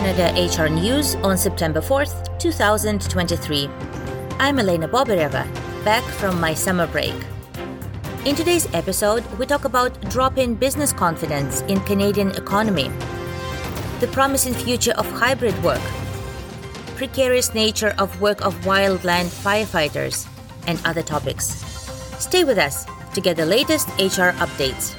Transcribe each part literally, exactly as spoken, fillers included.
Canada H R News on September fourth, twenty twenty-three. I'm Elena Bobereva, back from my summer break. In today's episode, we talk about drop-in business confidence in Canadian economy, the promising future of hybrid work, precarious nature of work of wildland firefighters, and other topics. Stay with us to get the latest H R updates.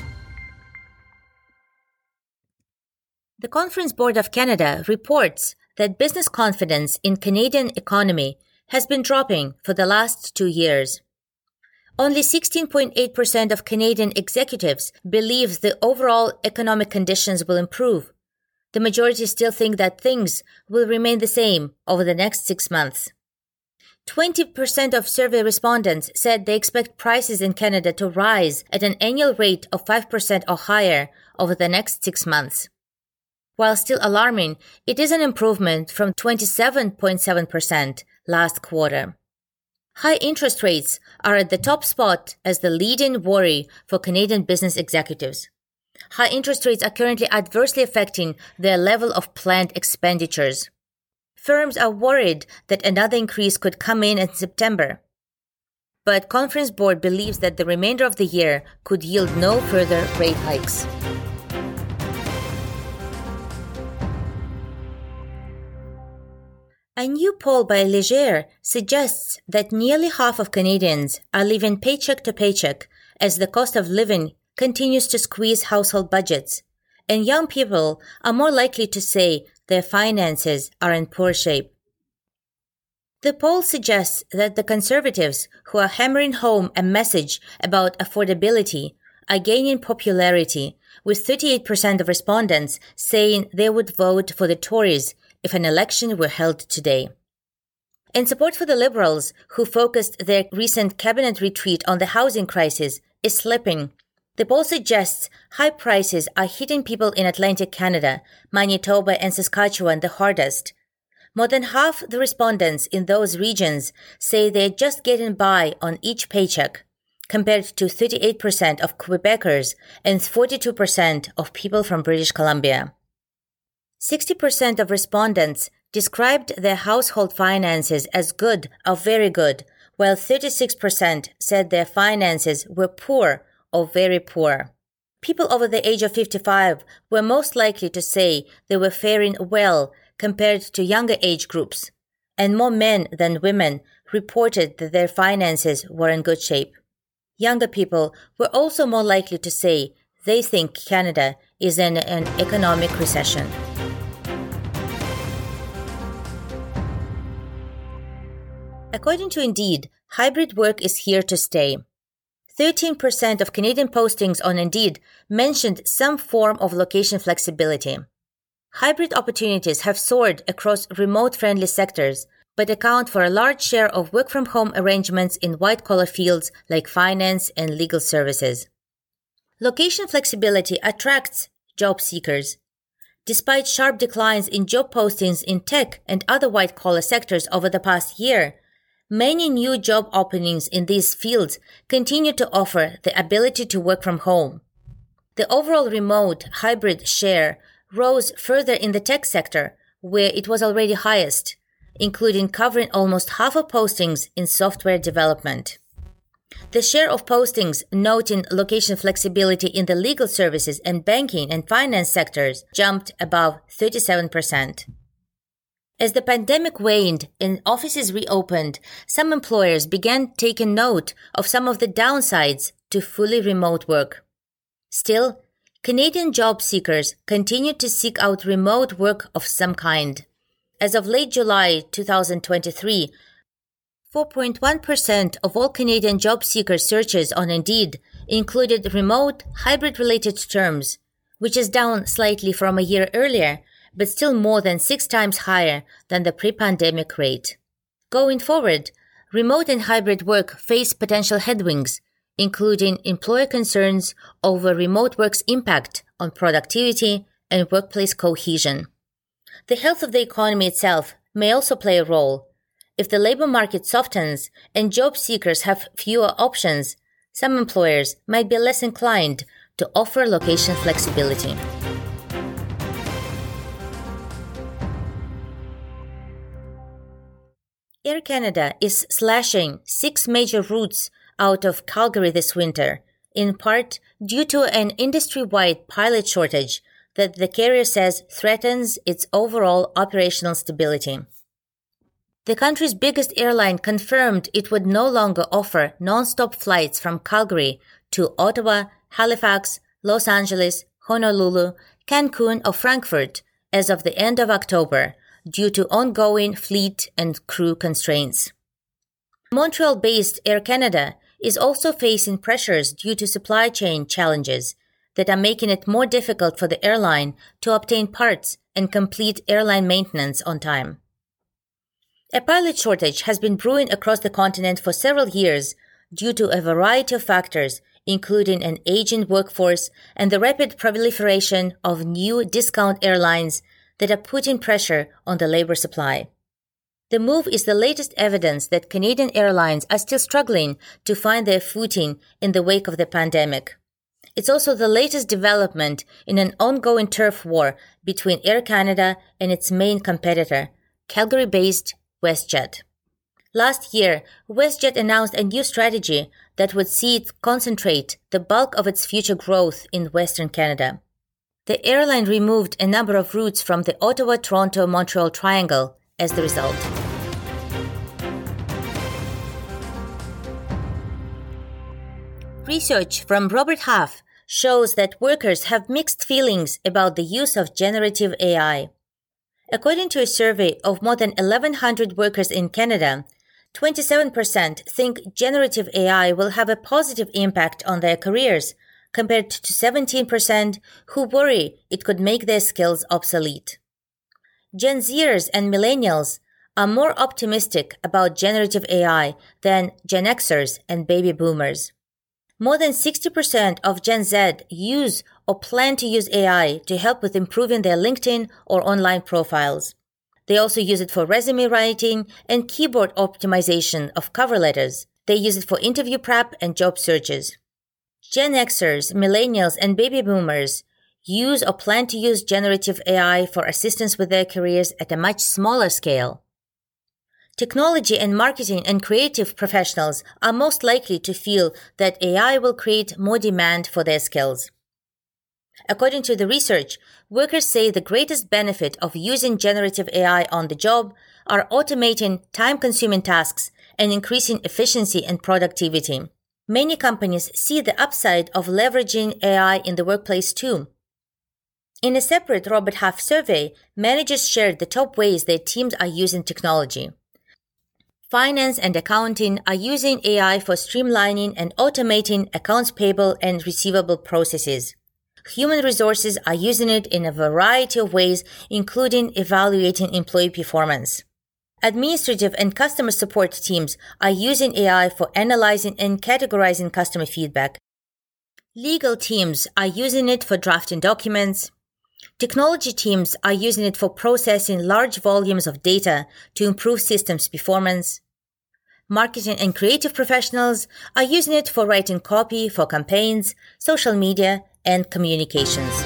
The Conference Board of Canada reports that business confidence in Canadian economy has been dropping for the last two years. Only sixteen point eight percent of Canadian executives believe the overall economic conditions will improve. The majority still think that things will remain the same over the next six months. twenty percent of survey respondents said they expect prices in Canada to rise at an annual rate of five percent or higher over the next six months. While still alarming, it is an improvement from twenty-seven point seven percent last quarter. High interest rates are at the top spot as the leading worry for Canadian business executives. High interest rates are currently adversely affecting their level of planned expenditures. Firms are worried that another increase could come in in September. But Conference Board believes that the remainder of the year could yield no further rate hikes. A new poll by Léger suggests that nearly half of Canadians are living paycheck to paycheck as the cost of living continues to squeeze household budgets, and young people are more likely to say their finances are in poor shape. The poll suggests that the Conservatives, who are hammering home a message about affordability, are gaining popularity, with thirty-eight percent of respondents saying they would vote for the Tories if an election were held today. And support for the Liberals, who focused their recent cabinet retreat on the housing crisis, is slipping. The poll suggests high prices are hitting people in Atlantic Canada, Manitoba and Saskatchewan the hardest. More than half the respondents in those regions say they're just getting by on each paycheck, compared to thirty-eight percent of Quebecers and forty-two percent of people from British Columbia. sixty percent of respondents described their household finances as good or very good, while thirty-six percent said their finances were poor or very poor. People over the age of fifty-five were most likely to say they were faring well compared to younger age groups, and more men than women reported that their finances were in good shape. Younger people were also more likely to say they think Canada is in an economic recession. According to Indeed, hybrid work is here to stay. thirteen percent of Canadian postings on Indeed mentioned some form of location flexibility. Hybrid opportunities have soared across remote-friendly sectors, but account for a large share of work-from-home arrangements in white-collar fields like finance and legal services. Location flexibility attracts job seekers. Despite sharp declines in job postings in tech and other white-collar sectors over the past year, many new job openings in these fields continue to offer the ability to work from home. The overall remote hybrid share rose further in the tech sector, where it was already highest, including covering almost half of postings in software development. The share of postings noting location flexibility in the legal services and banking and finance sectors jumped above thirty-seven percent. As the pandemic waned and offices reopened, some employers began taking note of some of the downsides to fully remote work. Still, Canadian job seekers continue to seek out remote work of some kind. As of late July twenty twenty-three, four point one percent of all Canadian job seeker searches on Indeed included remote, hybrid-related terms, which is down slightly from a year earlier, but still more than six times higher than the pre-pandemic rate. Going forward, remote and hybrid work face potential headwinds, including employer concerns over remote work's impact on productivity and workplace cohesion. The health of the economy itself may also play a role. If the labor market softens and job seekers have fewer options, some employers might be less inclined to offer location flexibility. Air Canada is slashing six major routes out of Calgary this winter, in part due to an industry-wide pilot shortage that the carrier says threatens its overall operational stability. The country's biggest airline confirmed it would no longer offer non-stop flights from Calgary to Ottawa, Halifax, Los Angeles, Honolulu, Cancun, or Frankfurt as of the end of October due to ongoing fleet and crew constraints. Montreal-based Air Canada is also facing pressures due to supply chain challenges that are making it more difficult for the airline to obtain parts and complete airline maintenance on time. A pilot shortage has been brewing across the continent for several years due to a variety of factors, including an aging workforce and the rapid proliferation of new discount airlines that are putting pressure on the labor supply. The move is the latest evidence that Canadian airlines are still struggling to find their footing in the wake of the pandemic. It's also the latest development in an ongoing turf war between Air Canada and its main competitor, Calgary-based WestJet. Last year, WestJet announced a new strategy that would see it concentrate the bulk of its future growth in Western Canada. The airline removed a number of routes from the Ottawa-Toronto-Montreal triangle as the result. Research from Robert Half shows that workers have mixed feelings about the use of generative A I. According to a survey of more than eleven hundred workers in Canada, twenty-seven percent think generative A I will have a positive impact on their careers, compared to seventeen percent who worry it could make their skills obsolete. Gen Zers and millennials are more optimistic about generative A I than Gen Xers and baby boomers. More than sixty percent of Gen Z use or plan to use A I to help with improving their LinkedIn or online profiles. They also use it for resume writing and keyboard optimization of cover letters. They use it for interview prep and job searches. Gen Xers, millennials, and baby boomers use or plan to use generative A I for assistance with their careers at a much smaller scale. Technology and marketing and creative professionals are most likely to feel that A I will create more demand for their skills. According to the research, workers say the greatest benefit of using generative A I on the job are automating time-consuming tasks and increasing efficiency and productivity. Many companies see the upside of leveraging A I in the workplace too. In a separate Robert Half survey, managers shared the top ways their teams are using technology. Finance and accounting are using A I for streamlining and automating accounts payable and receivable processes. Human resources are using it in a variety of ways, including evaluating employee performance. Administrative and customer support teams are using A I for analyzing and categorizing customer feedback. Legal teams are using it for drafting documents. Technology teams are using it for processing large volumes of data to improve systems performance. Marketing and creative professionals are using it for writing copy for campaigns, social media, and communications.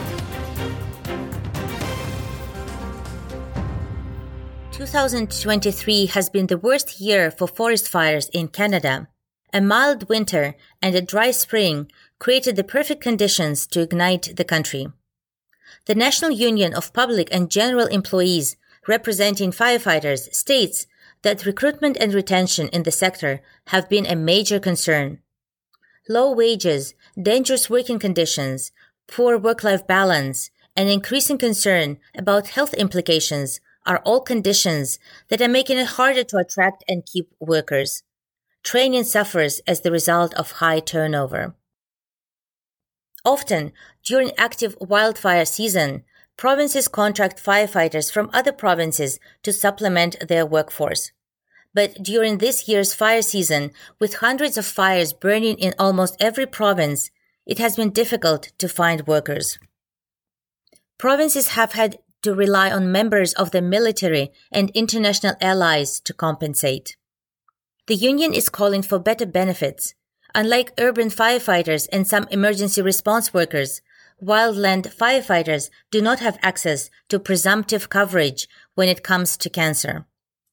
twenty twenty-three has been the worst year for forest fires in Canada. A mild winter and a dry spring created the perfect conditions to ignite the country. The National Union of Public and General Employees, representing firefighters, states that recruitment and retention in the sector have been a major concern. Low wages, dangerous working conditions, poor work-life balance, and increasing concern about health implications are all conditions that are making it harder to attract and keep workers. Training suffers as the result of high turnover. Often, during active wildfire season, provinces contract firefighters from other provinces to supplement their workforce. But during this year's fire season, with hundreds of fires burning in almost every province, it has been difficult to find workers. Provinces have had to rely on members of the military and international allies to compensate. The union is calling for better benefits. Unlike urban firefighters and some emergency response workers, wildland firefighters do not have access to presumptive coverage when it comes to cancer.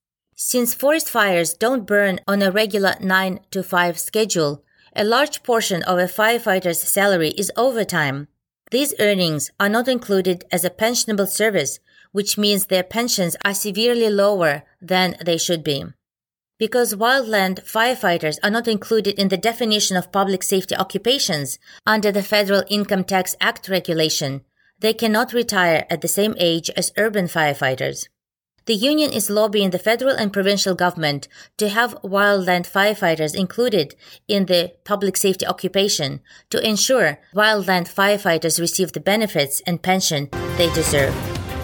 Since forest fires don't burn on a regular nine to five schedule, a large portion of a firefighter's salary is overtime. These earnings are not included as a pensionable service, which means their pensions are severely lower than they should be. Because wildland firefighters are not included in the definition of public safety occupations under the Federal Income Tax Act regulation, they cannot retire at the same age as urban firefighters. The union is lobbying the federal and provincial government to have wildland firefighters included in the public safety occupation to ensure wildland firefighters receive the benefits and pension they deserve.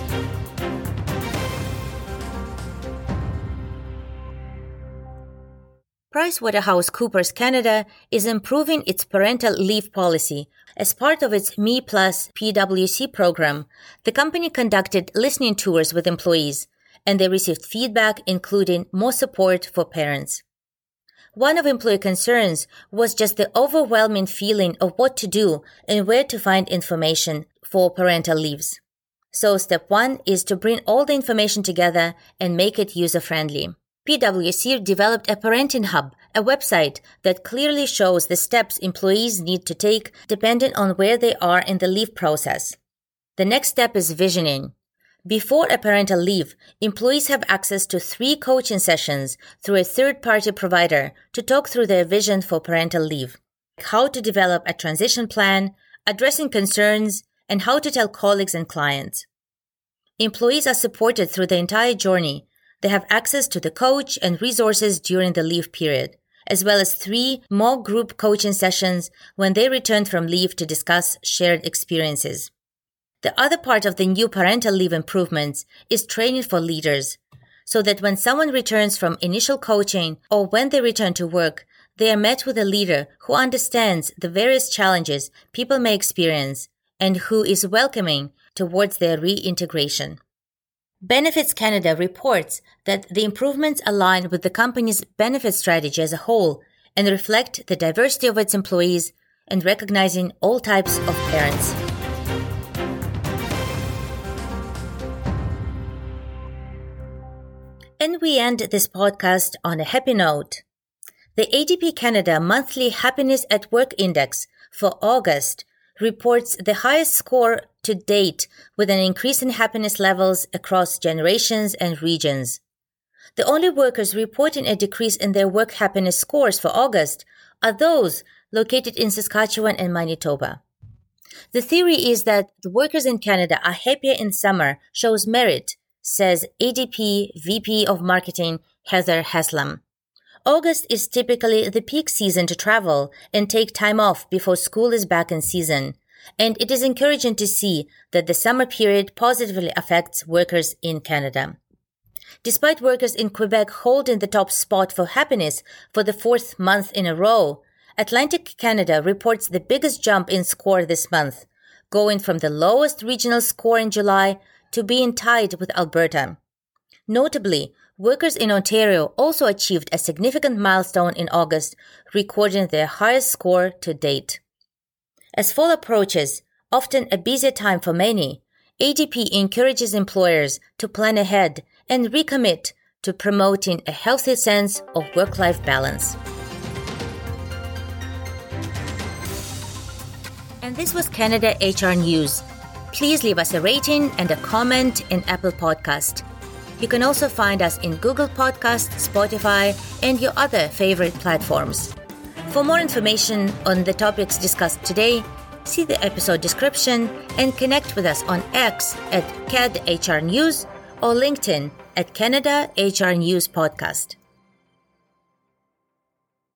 PricewaterhouseCoopers Canada is improving its parental leave policy. As part of its Me Plus P W C program, the company conducted listening tours with employees, and they received feedback including more support for parents. One of employee concerns was just the overwhelming feeling of what to do and where to find information for parental leaves. So step one is to bring all the information together and make it user-friendly. P W C developed a parenting hub, a website that clearly shows the steps employees need to take depending on where they are in the leave process. The next step is visioning. Before a parental leave, employees have access to three coaching sessions through a third-party provider to talk through their vision for parental leave, how to develop a transition plan, addressing concerns, and how to tell colleagues and clients. Employees are supported through the entire journey. They have access to the coach and resources during the leave period, as well as three more group coaching sessions when they return from leave to discuss shared experiences. The other part of the new parental leave improvements is training for leaders, so that when someone returns from initial coaching or when they return to work, they are met with a leader who understands the various challenges people may experience and who is welcoming towards their reintegration. Benefits Canada reports that the improvements align with the company's benefit strategy as a whole and reflect the diversity of its employees and recognizing all types of parents. And we end this podcast on a happy note. The A D P Canada Monthly Happiness at Work Index for August reports the highest score to date with an increase in happiness levels across generations and regions. The only workers reporting a decrease in their work happiness scores for August are those located in Saskatchewan and Manitoba. The theory is that the workers in Canada are happier in summer shows merit, says A D P V P of Marketing Heather Haslam. August is typically the peak season to travel and take time off before school is back in season, and it is encouraging to see that the summer period positively affects workers in Canada. Despite workers in Quebec holding the top spot for happiness for the fourth month in a row, Atlantic Canada reports the biggest jump in score this month, going from the lowest regional score in July to being tied with Alberta. Notably, workers in Ontario also achieved a significant milestone in August, recording their highest score to date. As fall approaches, often a busier time for many, A D P encourages employers to plan ahead and recommit to promoting a healthy sense of work-life balance. And this was Canada H R News. Please leave us a rating and a comment in Apple Podcast. You can also find us in Google Podcasts, Spotify, and your other favorite platforms. For more information on the topics discussed today, see the episode description and connect with us on X at C A D H R News or LinkedIn at Canada H R News Podcast.